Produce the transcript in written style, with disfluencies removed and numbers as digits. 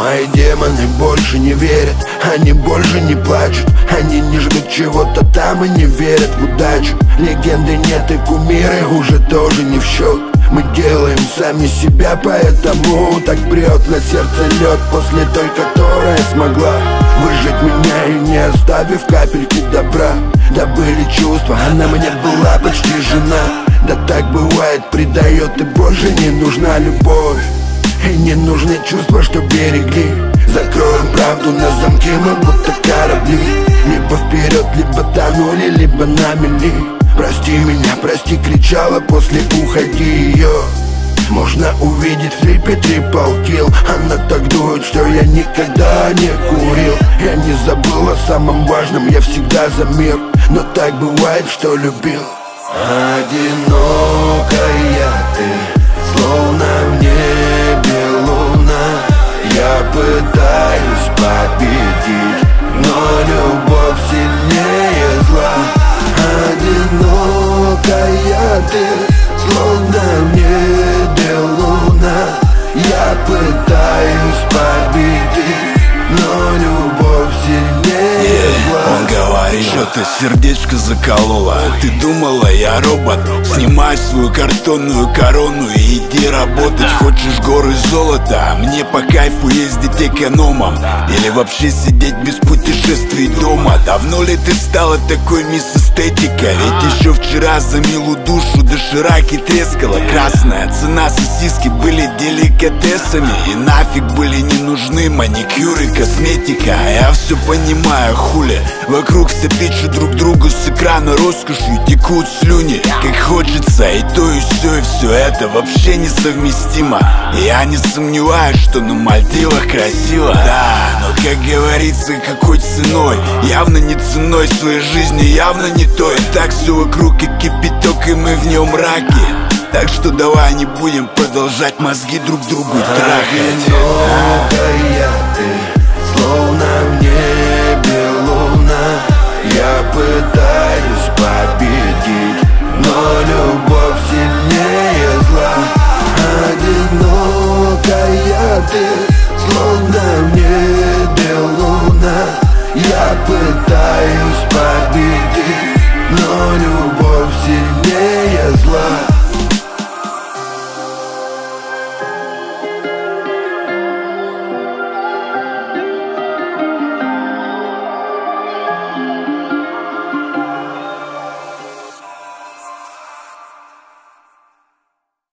Мои демоны больше не верят, они больше не плачут. Они не ждут чего-то там и не верят в удачу. Легенды нет и кумиры уже тоже не в счет. Мы делаем сами себя, поэтому так прет на сердце лед. После той, которая смогла выжить меня и не оставив капельки добра. Добыли чувства, она мне была почти жена. Да так бывает, предает и больше не нужна любовь. И не нужны чувства, что берегли. Закроем правду на замке, мы будто корабли. Либо вперед, либо тонули, либо на мели. Прости меня, прости, кричала после «уходи» ее. Можно увидеть в клипе Triple Kill. Она так дует, что я никогда не курил. Я не забыл о самом важном, я всегда за мир. Но так бывает, что любил. Одинокая ты, словно в небе луна. Я пытаюсь победить, но любовь сильнее зла. Одинокая ты, словно в небе луна. Я пытаюсь победить, но любовь сильнее зла. Он говорит, что-то сердечко закололо. Ты думала, я робот? Снимай свою картонную корону и иди работать. Хочешь горы золота, а мне по кайфу ездить экономом. Или вообще сидеть без путешествий дома. Давно ли ты стала такой мисс эстетика? Ведь еще вчера за милую душу дошираки трескала. Красная цена, сосиски были деликатесами. И нафиг были не нужны маникюр и косметика. Я все понимаю, хули. Вокруг все тычут друг другу с экрана роскошью. Текут слюни, как хочется и то и все это вообще несовместимо. Я не сомневаюсь, что на Мальдивах красиво. Да, но как говорится, какой ценой? Явно не ценой своей жизни, явно не той. Так все вокруг как кипяток, и мы в нем раки. Так что давай не будем продолжать мозги друг другу трахать. Одинокая ты, словно